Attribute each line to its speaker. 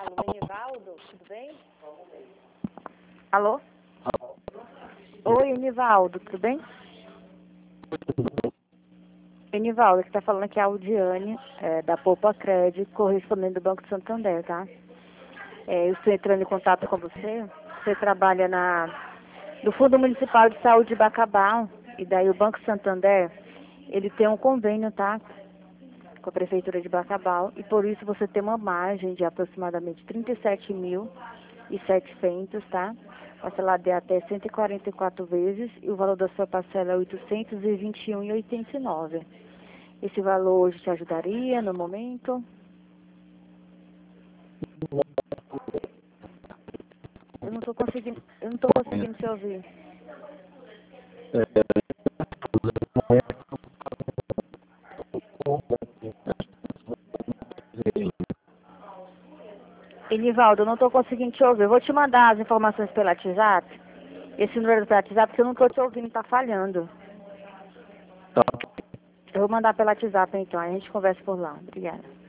Speaker 1: Alô, Enivaldo, tudo bem? Alô? Oi, Enivaldo, tudo bem? Enivaldo, que está falando aqui é a Audiane, da Poupa Crédito, correspondente do Banco Santander, tá? Eu estou entrando em contato com você. Você trabalha no Fundo Municipal de Saúde de Bacabal, e daí o Banco Santander, ele tem um convênio, tá? Com a Prefeitura de Bacabal, e por isso você tem uma margem de aproximadamente 37.700, tá? Parcelado de até 144 vezes, e o valor da sua parcela é 821,89. Esse valor hoje te ajudaria no momento? Eu não estou conseguindo te ouvir. Enivaldo, eu não estou conseguindo te ouvir. Eu vou te mandar as informações pelo WhatsApp. Esse número do WhatsApp, porque eu não estou te ouvindo, está falhando. Eu vou mandar pelo WhatsApp então, aí a gente conversa por lá. Obrigada.